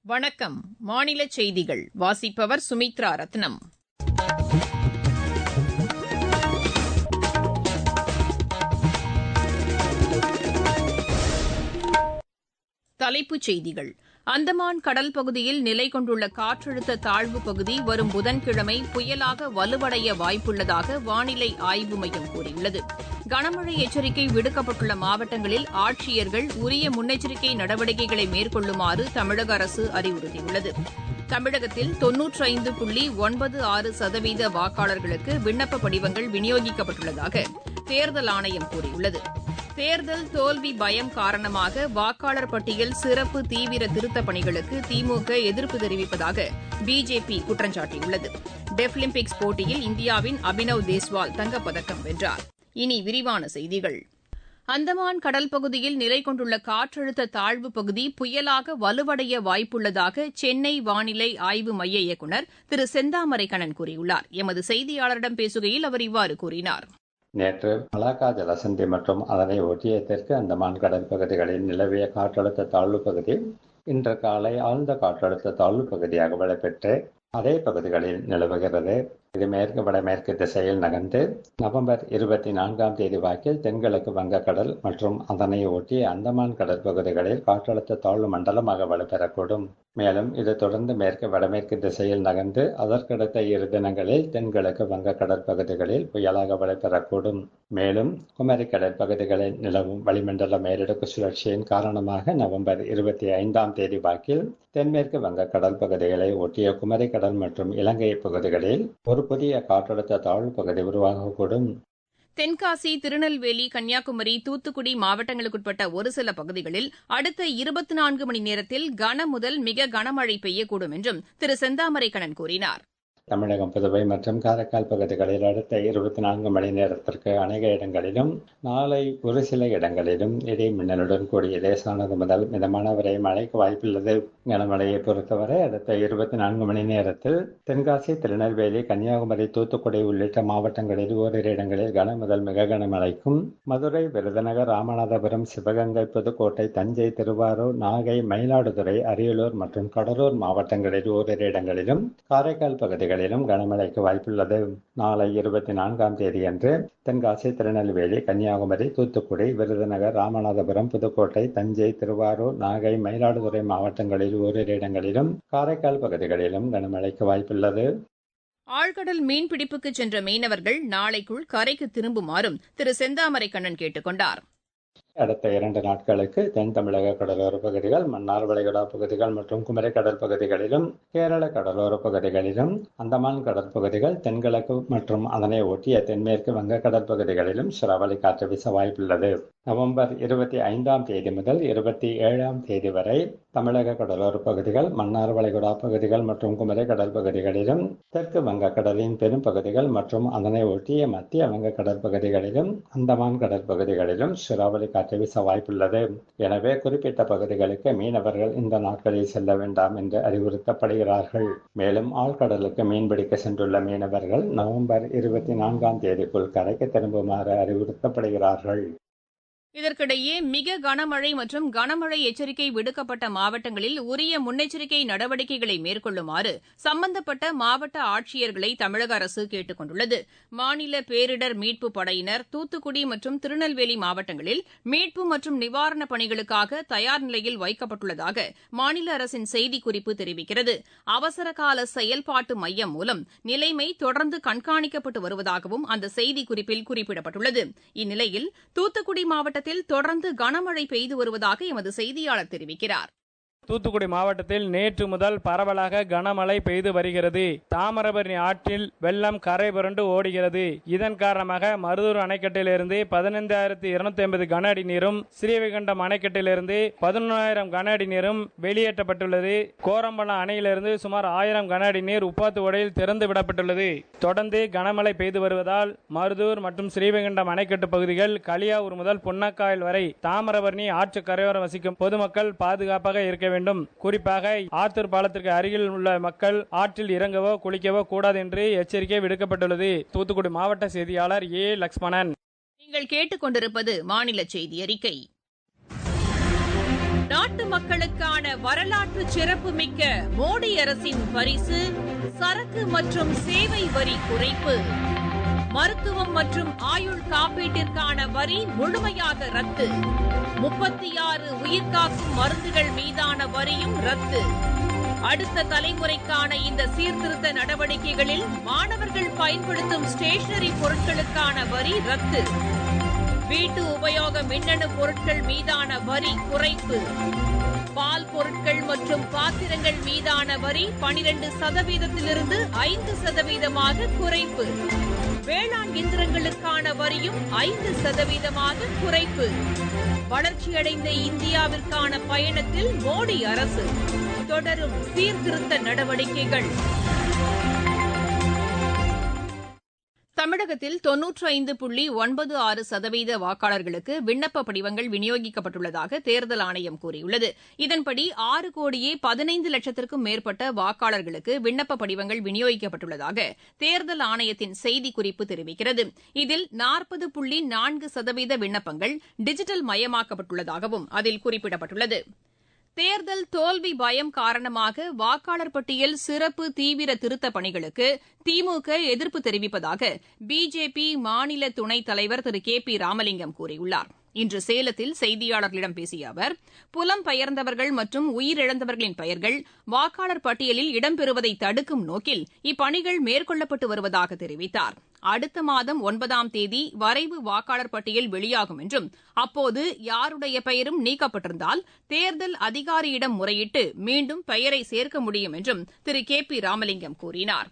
வணக்கம். மாநில செய்திகள் வாசிப்பவர் சுமித்ரா ரத்னம். தலைப்புச் செய்திகள். அந்தமான் கடல் பகுதியில் நிலை கொண்டுள்ள காற்றழுத்த தாழ்வுப் பகுதி வரும் புதன்கிழமை புயலாக வலுவடைய வாய்ப்புள்ளதாக வானிலை ஆய்வு மையம் கூறியுள்ளது. கனமழை எச்சரிக்கை விடுக்கப்பட்டுள்ள மாவட்டங்களில் ஆட்சியர்கள் உரிய முன்னெச்சரிக்கை நடவடிக்கைகளை மேற்கொள்ளுமாறு தமிழக அரசு அறிவுறுத்தியுள்ளது. தமிழகத்தில் 95.96% வாக்காளர்களுக்கு விண்ணப்ப படிவங்கள் விநியோகிக்கப்பட்டுள்ளதாக தேர்தல் ஆணையம் கூறியுள்ளது. தேர்தல் தோல்வி பயம் காரணமாக வாக்காளர் பட்டியல் சிறப்பு தீவிர திருத்தப் பணிகளுக்கு திமுக எதிர்ப்பு தெரிவிப்பதாக பிஜேபி குற்றம் சாட்டியுள்ளது. டெஃபிலிம்பிக்ஸ் போட்டியில் இந்தியாவின் அபினவ் தேஸ்வால் தங்கப்பதக்கம் வென்றார். இனி விரிவான செய்திகள். அந்தமான் கடல் பகுதியில் நிலை கொண்டுள்ள காற்றழுத்த தாழ்வுப் பகுதி புயலாக வலுவடைய வாய்ப்புள்ளதாக சென்னை வானிலை ஆய்வு மைய இயக்குநர் திரு செந்தாமரைக்கண்ணன் கூறியுள்ளார். எமது செய்தியாளரிடம் பேசுகையில் அவர் இவ்வாறு கூறினார். நேற்று மலாக்கா ஜலசந்தி மற்றும் அதனை ஒட்டிய தெற்கு அந்தமான் கடல் பகுதிகளில் நிலவிய காற்றழுத்த தாழ்வு பகுதி இன்று காலை ஆழ்ந்த காற்றழுத்த தாழ்வு பகுதியாக வலுப்பெற்று அதே பகுதிகளில் நிலவுகிறது. இது மேற்கு வடமேற்கு திசையில் நகர்ந்து நவம்பர் 24 வாக்கில் தென்கிழக்கு வங்கக்கடல் மற்றும் அதனை ஒட்டிய அந்தமான் கடற்பகுதிகளில் காற்றழுத்த தாழ்வு மண்டலமாக வலுப்பெறக்கூடும். மேலும் இது தொடர்ந்து மேற்கு வடமேற்கு திசையில் நகர்ந்து அதற்கடுத்த 2 தினங்களில் தென்கிழக்கு வங்க கடற்பகுதிகளில் புயலாக வலுப்பெறக்கூடும். மேலும் குமரி கடற்பகுதிகளில் நிலவும் வளிமண்டல மேலடுக்கு சுழற்சியின் காரணமாக நவம்பர் 25 வாக்கில் தென்மேற்கு வங்க கடல் பகுதிகளை ஒட்டிய குமரி கடல் மற்றும் இலங்கை பகுதிகளில் ஒரு புதிய காற்றழுத்த தாழ்வு பகுதி உருவாகக்கூடும். தென்காசி, திருநெல்வேலி, கன்னியாகுமரி, தூத்துக்குடி மாவட்டங்களுக்குட்பட்ட ஒரு சில பகுதிகளில் அடுத்த 24 மணி நேரத்தில் கன முதல் மிக கனமழை பெய்யக்கூடும் என்றும் திரு செந்தாமரைக்கண்ணன் கூறினார். தமிழகம், புதுவை மற்றும் காரைக்கால் பகுதிகளில் அடுத்த 24 மணி நேரத்திற்கு அநேக இடங்களிலும், நாளை ஒரு சில இடங்களிலும் இடி மின்னலுடன் கூடிய லேசானது முதல் மிதமான வரை மழைக்கு வாய்ப்புள்ளது. கனமழையை பொறுத்தவரை அடுத்த 24 மணி நேரத்தில் தென்காசி, திருநெல்வேலி, கன்னியாகுமரி, தூத்துக்குடி உள்ளிட்ட மாவட்டங்களில் ஓரிரு இடங்களில் கன முதல் மிக கனமழைக்கும், மதுரை, விருதுநகர், ராமநாதபுரம், சிவகங்கை, புதுக்கோட்டை, தஞ்சை, திருவாரூர், நாகை, மயிலாடுதுறை, அரியலூர் மற்றும் கடலூர் மாவட்டங்களில் ஓரிரு இடங்களிலும், காரைக்கால் பகுதிகளிலும் கனமழைக்கு வாய்ப்புள்ளது. நாளை 24 அன்று தென்காசி, திருநெல்வேலி, கன்னியாகுமரி, தூத்துக்குடி, விருதுநகர், ராமநாதபுரம், புதுக்கோட்டை, தஞ்சை, திருவாரூர், நாகை, மயிலாடுதுறை மாவட்டங்களில் ஓரிரு இடங்களிலும், காரைக்கால் பகுதிகளிலும் கனமழைக்கு வாய்ப்புள்ளது. ஆழ்கடல் மீன்பிடிப்புக்கு சென்ற மீனவர்கள் நாளைக்குள் கரைக்கு திரும்புமாறும் திரு செந்தாமரைக்கண்ணன் கேட்டுக் கொண்டார். அடுத்த 2 நாட்களுக்கு தென் தமிழக கடலோர பகுதிகள், மன்னார் வளைகுடா பகுதிகள் மற்றும் குமரி கடல் பகுதிகளிலும், கேரள கடலோர பகுதிகளிலும், அந்தமான் கடற்பகுதிகள், தென்கிழக்கு மற்றும் அதனை ஒட்டிய தென்மேற்கு வங்க கடற்பகுதிகளிலும் சூறாவளி காற்று வீச வாய்ப்புள்ளது. நவம்பர் 25 முதல் 27 வரை தமிழக கடலோர பகுதிகள், மன்னார் வளைகுடா பகுதிகள் மற்றும் குமரி கடல் பகுதிகளிலும், தெற்கு வங்க கடலின் பெரும் பகுதிகள் மற்றும் அதனை ஒட்டிய மத்திய வங்க கடற்பகுதிகளிலும், அந்தமான் கடற்பகுதிகளிலும் சூறாவளி காற்று வீச வாய்ப்புள்ளது. எனவே குறிப்பிட்ட பகுதிகளுக்கு மீனவர்கள் இந்த நாட்களில் செல்ல வேண்டாம் என்று அறிவுறுத்தப்படுகிறார்கள். மேலும் ஆழ்கடலுக்கு மீன்பிடிக்க சென்றுள்ள மீனவர்கள் நவம்பர் 24 கரைக்கு திரும்புமாறு அறிவுறுத்தப்படுகிறார்கள். இதற்கிடையே மிக கனமழை மற்றும் கனமழை எச்சரிக்கை விடுக்கப்பட்ட மாவட்டங்களில் உரிய முன்னெச்சரிக்கை நடவடிக்கைகளை மேற்கொள்ளுமாறு சம்பந்தப்பட்ட மாவட்ட ஆட்சியர்களை தமிழக அரசு கேட்டுக் கொண்டுள்ளது. மாநில பேரிடர் மீட்புப் படையினர் தூத்துக்குடி மற்றும் திருநெல்வேலி மாவட்டங்களில் மீட்பு மற்றும் நிவாரணப் பணிகளுக்காக தயார் நிலையில் வைக்கப்பட்டுள்ளதாக மாநில அரசின் செய்திக்குறிப்பு தெரிவிக்கிறது. அவசரகால செயல்பாட்டு மையம் மூலம் நிலைமை தொடர்ந்து கண்காணிக்கப்பட்டு வருவதாகவும் அந்த செய்திக்குறிப்பில் குறிப்பிடப்பட்டுள்ளது. இந்நிலையில் தூத்துக்குடி மாவட்டத்தில் தொடர்ந்து கனமழை பெய்து வருவதாக எமது செய்தியாளர் தெரிவிக்கிறார். தூத்துக்குடி மாவட்டத்தில் நேற்று முதல் பரவலாக கனமழை பெய்து வருகிறது. தாமிரபரணி ஆற்றில் வெள்ளம் கரை புரண்டு ஓடுகிறது. இதன் காரணமாக மருதூர் அணைக்கட்டிலிருந்து 15,250 கன அடி நீரும், ஸ்ரீவைகுண்டம் அணைக்கட்டிலிருந்து 11,000 கன அடி நீரும் வெளியேற்றப்பட்டுள்ளது. கோரம்பலம் அணையிலிருந்து சுமார் 1000 கன அடி நீர் உப்பாத்து ஓடையில் திறந்து விடப்பட்டுள்ளது. தொடர்ந்து கனமழை பெய்து வருவதால் மருதூர் மற்றும் ஸ்ரீவைகுண்டம் அணைக்கட்டு பகுதிகள், களியாவூர் முதல் புன்னக்காயல் வரை தாமிரபரணி ஆற்று கரையோரம் வசிக்கும் பொதுமக்கள் பாதுகாப்பாக இருக்க வேண்டும். குறிப்பாக ஆத்தூர் பாலத்திற்கு அருகில் உள்ள மக்கள் ஆற்றில் இறங்கவோ குளிக்கவோ கூடாது என்று எச்சரிக்கை விடுக்கப்பட்டுள்ளது. தூத்துக்குடி மாவட்ட செய்தியாளர் ஏ. லக்ஷ்மணன். நீங்கள் கேட்டுக் கொண்டிருப்பது மாநில செய்தி அறிக்கை. நாட்டு மக்களுக்கான வரலாற்று சிறப்புமிக்க மோடி அரசின் பரிசு சரக்கு மற்றும் சேவை வரி குறைப்பு. மருத்துவம் மற்றும் ஆயுள் காப்பீட்டிற்கான வரி முழுமையாக ரத்து. 36 உயிர்காக்கும் மருந்துகள் மீதான வரியும் ரத்து. அடுத்த தலைமுறைக்கான இந்த சீர்திருத்த நடவடிக்கைகளில் மாணவர்கள் பயன்படுத்தும் ஸ்டேஷனரி பொருட்களுக்கான வரி ரத்து. வீட்டு உபயோக மின்னணு பொருட்கள் மீதான வரி குறைப்பு. பால் பொருட்கள் மற்றும் பாத்திரங்கள் மீதான வரி 12%-இலிருந்து 5% குறைப்பு. வேளாண் இயந்திரங்களுக்கான வரியும் 5% குறைப்பு. வளர்ச்சியடைந்த இந்தியாவிற்கான பயணத்தில் மோடி அரசு தொடரும் சீர்திருத்த நடவடிக்கைகள். தமிழகத்தில் 95.96% வாக்காளர்களுக்கு விண்ணப்ப படிவங்கள் விநியோகிக்கப்பட்டுள்ளதாக தேர்தல் ஆணையம் கூறியுள்ளது. இதன்படி 6,15,00,000க்கும் மேற்பட்ட வாக்காளர்களுக்கு விண்ணப்ப படிவங்கள் விநியோகிக்கப்பட்டுள்ளதாக தேர்தல் ஆணையத்தின் செய்திக்குறிப்பு தெரிவிக்கிறது. இதில் 40.4% விண்ணப்பங்கள் டிஜிட்டல் மயமாக்கப்பட்டுள்ளதாகவும் அதில் குறிப்பிடப்பட்டுள்ளது. தேர்தல் தோல்வி பயம் காரணமாக வாக்காளர் பட்டியல் சிறப்பு தீவிர திருத்தப் பணிகளுக்கு திமுக எதிர்ப்பு தெரிவிப்பதாக பிஜேபி மாநில துணைத் தலைவர் திரு கே.பி. ராமலிங்கம் கூறியுள்ளார். இன்று சேலத்தில் செய்தியாளர்களிடம் பேசிய அவர், புலம்பெயர்ந்தவர்கள் மற்றும் உயிரிழந்தவர்களின் பெயர்கள் வாக்காளர் பட்டியலில் இடம்பெறுவதை தடுக்கும் நோக்கில் இப்பணிகள் மேற்கொள்ளப்பட்டு வருவதாக தெரிவித்தார். அடுத்த மாதம் 9ஆம் தேதி வரைவு வாக்காளர் பட்டியல் வெளியாகும் என்றும், அப்போது யாருடைய பெயரும் நீக்கப்பட்டிருந்தால் தேர்தல் அதிகாரியிடம் முறையிட்டு மீண்டும் பெயரை சேர்க்க முடியும் என்றும் திரு கே.பி. ராமலிங்கம் கூறினார்.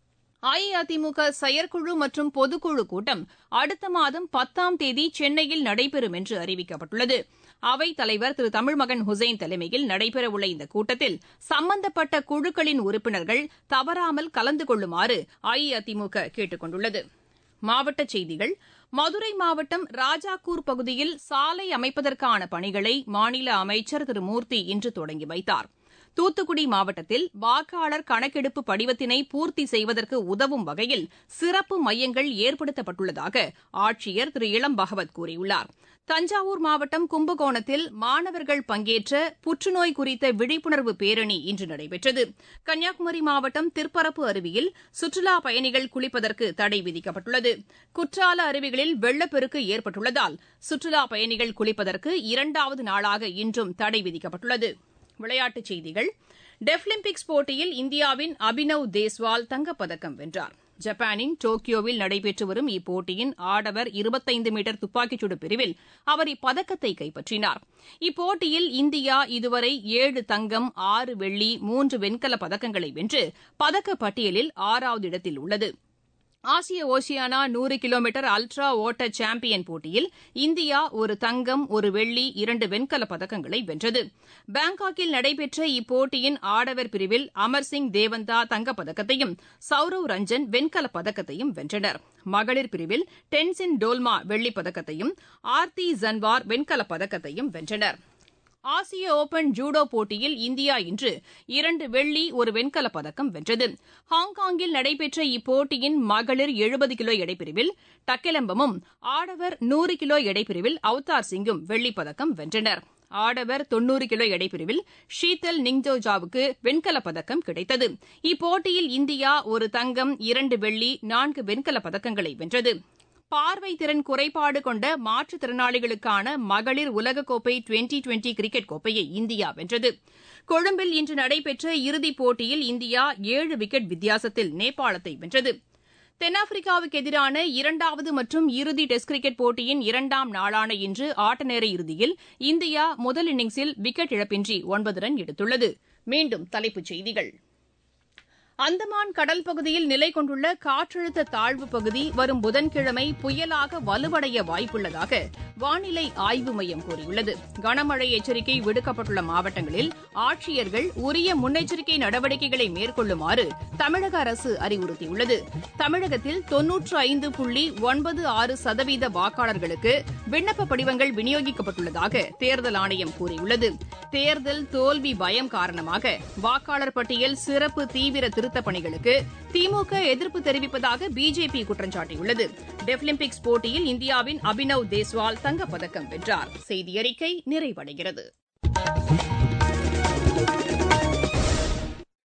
அஇஅதிமுக செயற்குழு மற்றும் பொதுக்குழு கூட்டம் அடுத்த மாதம் 10ஆம் தேதி சென்னையில் நடைபெறும் என்று அறிவிக்கப்பட்டுள்ளது. அவைத் தலைவர் திரு தமிழ்மகன் ஹுசைன் தலைமையில் நடைபெறவுள்ள இந்த கூட்டத்தில் சம்பந்தப்பட்ட குழுக்களின் உறுப்பினர்கள் தவறாமல் கலந்து கொள்ளுமாறு அஇஅதிமுக கேட்டுக் கொண்டுள்ளது. மாவட்டச் செய்திகள். மதுரை மாவட்டம் ராஜாக்கூர் பகுதியில் சாலை அமைப்பதற்கான பணிகளை மாநில அமைச்சர் திரு மூர்த்தி இன்று தொடங்கி வைத்தார். தூத்துக்குடி மாவட்டத்தில் வாக்காளர் கணக்கெடுப்பு படிவத்தினை பூர்த்தி செய்வதற்கு உதவும் வகையில் சிறப்பு மையங்கள் ஏற்படுத்தப்பட்டுள்ளதாக ஆட்சியர் திரு இளம் பகவத் கூறியுள்ளார். தஞ்சாவூர் மாவட்டம் கும்பகோணத்தில் மாணவர்கள் பங்கேற்ற புற்றுநோய் குறித்த விழிப்புணர்வு பேரணி இன்று நடைபெற்றது. கன்னியாகுமரி மாவட்டம் திற்பரப்பு அருவியில் சுற்றுலாப் பயணிகள் குளிப்பதற்கு தடை விதிக்கப்பட்டுள்ளது. குற்றால அருவிகளில் வெள்ளப்பெருக்கு ஏற்பட்டுள்ளதால் சுற்றுலாப் பயணிகள் குளிப்பதற்கு 2வது நாளாக இன்றும் தடை விதிக்கப்பட்டுள்ளது. விளையாட்டுச் செய்திகள். டெஃபிலிம்பிக்ஸ் போட்டியில் இந்தியாவின் அபினவ் தேஸ்வால் தங்கப்பதக்கம் வென்றார். ஜப்பானின் டோக்கியோவில் நடைபெற்று வரும் இப்போட்டியின் ஆடவர் 25 மீட்டர் துப்பாக்கிச்சுடு பிரிவில் அவர் இப்பதக்கத்தை கைப்பற்றினார். இப்போட்டியில் இந்தியா இதுவரை 7 தங்கம், 6 வெள்ளி, 3 வெண்கலப் பதக்கங்களை வென்று பதக்கப் பட்டியலில் 6வது இடத்தில் உள்ளது. ஆசிய ஓசியானா 100 கிலோமீட்டர் அல்ட்ரா ஓட்ட சாம்பியன் போட்டியில் இந்தியா 1 தங்கம், 1 வெள்ளி, 2 வெண்கலப் பதக்கங்களை வென்றது. பாங்காக்கில் நடைபெற்ற இப்போட்டியின் ஆடவர் பிரிவில் அமர்சிங் தேவந்தா தங்கப்பதக்கத்தையும் சௌரவ் ரஞ்சன் வெண்கலப் பதக்கத்தையும் வென்றனர். மகளிர் பிரிவில் டென்சின் டோல்மா வெள்ளிப் பதக்கத்தையும் ஆர்த்தி ஜன்வார் வெண்கலப் பதக்கத்தையும் வென்றனர். ஆசிய ஓபன் ஜூடோ போட்டியில் இந்தியா இன்று 2 வெள்ளி, 1 வெண்கலப் பதக்கம் வென்றது. ஹாங்காங்கில் நடைபெற்ற இப்போட்டியின் மகளிர் 70 கிலோ எடைப்பிரிவில் டக்கெலம்பமும், ஆடவர் 100 கிலோ எடைப்பிரிவில் அவ்தார் சிங்கும் வெள்ளிப் பதக்கம் வென்றனர். ஆடவர் 90 கிலோ எடைப்பிரிவில் ஷீதல் நிங்ஜோஜாவுக்கு வெண்கலப் பதக்கம் கிடைத்தது. இப்போட்டியில் இந்தியா 1 தங்கம், 2 வெள்ளி, 4 வெண்கலப் பதக்கங்களை வென்றது. பார்வை திறன் குறைபாடு கொண்ட மாற்றுத்திறனாளிகளுக்கான மகளிர் உலகக்கோப்பை டுவெண்டி கிரிக்கெட் கோப்பையை இந்தியா வென்றது. கொழும்பில் இன்று நடைபெற்ற இறுதிப் போட்டியில் இந்தியா 7 விக்கெட் வித்தியாசத்தில் நேபாளத்தை வென்றது. தென்னாப்பிரிக்காவுக்கு எதிரான 2வது மற்றும் இறுதி டெஸ்ட் கிரிக்கெட் போட்டியின் 2ஆம் நாளான இன்று ஆட்டநேர இறுதியில் இந்தியா முதல் இன்னிங்ஸில் விக்கெட் இழப்பின்றி 9 ரன் எடுத்துள்ளது. மீண்டும் தலைப்புச் செய்திகள். அந்தமான் கடல் பகுதியில் நிலை கொண்டுள்ள காற்றழுத்த தாழ்வுப் பகுதி வரும் புதன்கிழமை புயலாக வலுவடைய வாய்ப்புள்ளதாக வானிலை ஆய்வு மையம் கூறியுள்ளது. கனமழை எச்சரிக்கை விடுக்கப்பட்டுள்ள மாவட்டங்களில் ஆட்சியர்கள் உரிய முன்னெச்சரிக்கை நடவடிக்கைகளை மேற்கொள்ளுமாறு தமிழக அரசு அறிவுறுத்தியுள்ளது. தமிழகத்தில் 95.96% வாக்காளர்களுக்கு விண்ணப்ப படிவங்கள் விநியோகிக்கப்பட்டுள்ளதாக தேர்தல் ஆணையம் கூறியுள்ளது. தேர்தல் தோல்வி பயம் காரணமாக வாக்காளர் பட்டியல் சிறப்பு தீவிர திருத்தப் பணிகளுக்கு திமுக எதிர்ப்பு தெரிவிப்பதாக பிஜேபி குற்றம் சாட்டியுள்ளது. டெஃபிலிம்பிக்ஸ் போட்டியில் இந்தியாவின் அபினவ் தேஸ்வால் தங்கப்பதக்கம் வென்றார். செய்தியறிக்கை நிறைவடைகிறது.